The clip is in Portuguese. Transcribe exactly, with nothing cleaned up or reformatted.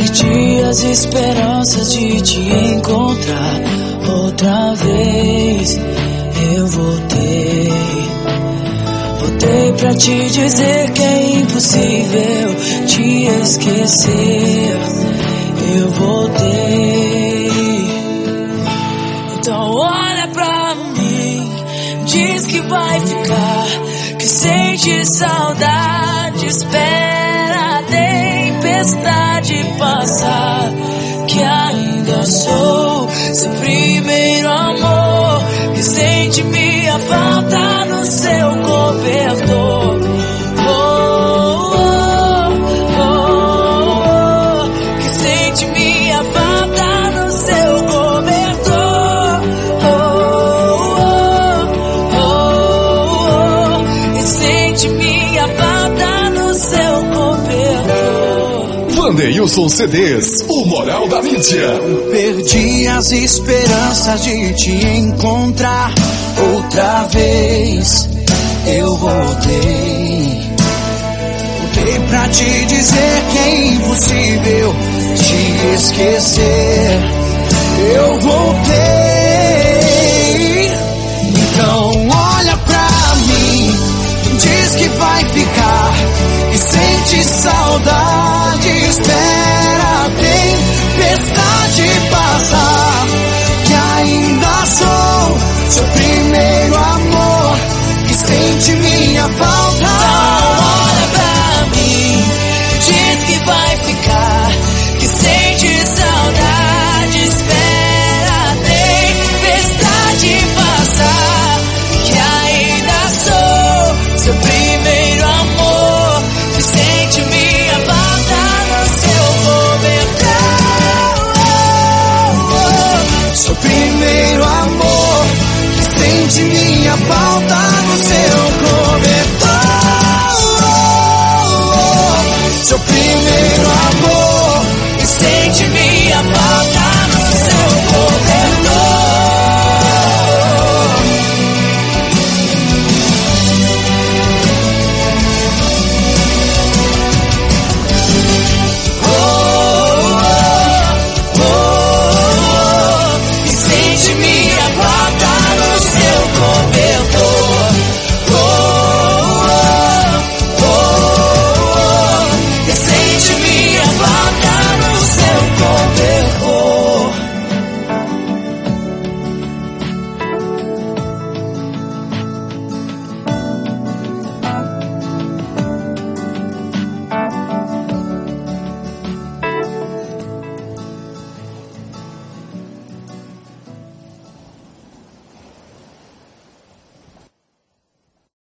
Perdi as esperanças de te encontrar outra vez. Eu voltei, voltei pra te dizer que é impossível te esquecer. Eu voltei. Então olha pra mim, diz que vai ficar, que sente saudade, espera a tempestade passar, que ainda sou seu primeiro amor, que sente minha falta no seu cobertor. Oh, oh, oh, oh, que sente minha falta no seu cobertor. Oh, oh, oh, oh, que sente minha falta no seu cobertor. Wanderilson C Ds, o moral da mídia. Perdi as esperanças de te encontrar outra vez. Eu voltei, voltei pra te dizer que é impossível te esquecer. Eu voltei. Então olha pra mim, diz que vai ficar, que sente saudade, espera a tempestade passar, que ainda sou seu primeiro amor, que sente minha falta. Então olha pra mim, diz que vai ficar, que sente saudade, espera a tempestade passar, que ainda sou seu primeiro amor, que sente minha falta no seu cobertor. Seu primeiro amor, que sente minha falta no seu cobertor. Seu primeiro